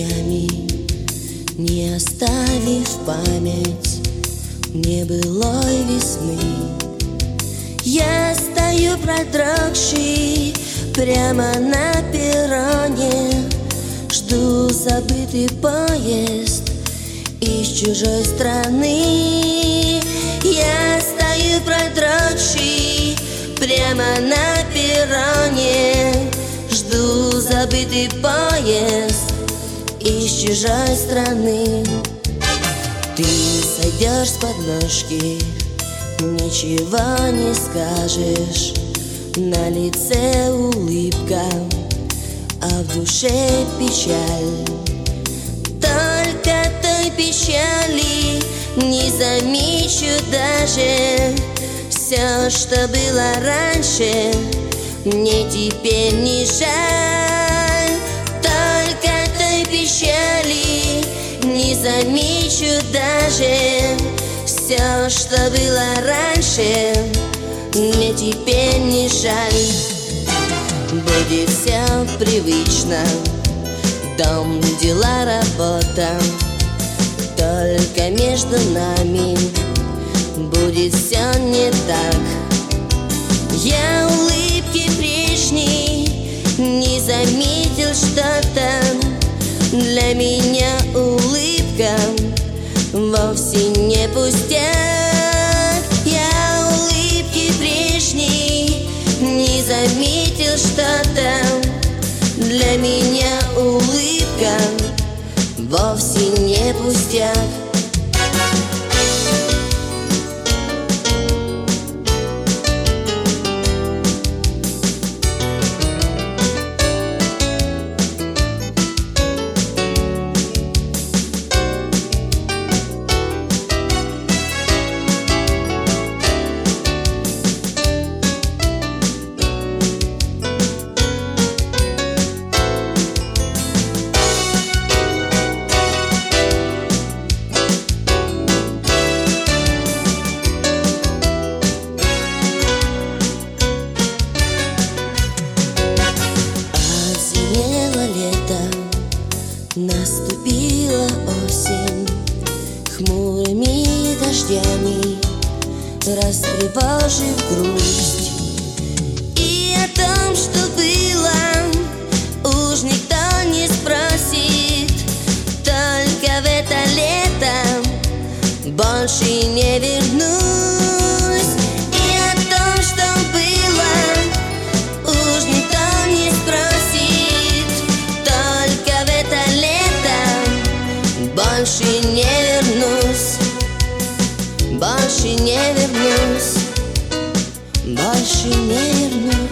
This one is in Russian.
дождями, не оставив память мне былой весны. Я стою продрогший прямо на перроне, жду забытый поезд из чужой страны. Я стою продрогший прямо на перроне, жду забытый поезд из чужой страны. Ты сойдешь с подножки, ничего не скажешь, на лице улыбка, а в душе печаль. Только той печали не замечу даже. Все, что было раньше, мне теперь не жаль. Только той печали не замечу даже. Все, что было раньше, мне теперь не жаль. Будет все привычно: дом, дела, работа. Только между нами будет все не так. Я улыбки прежней не заметил что-то. Для меня улыбка вовсе не пустяк. Я улыбки прежней не заметил что-то. Для меня улыбка вовсе не пустяк. Наступила осень хмурыми дождями, растревожив грусть. И о том, что было, уж никто не спросит. Только в это лето больше не вернусь. И о том, что было, уж никто не спросит. Только в это лето больше не вернусь. Больше не вернусь. Больше не вернусь.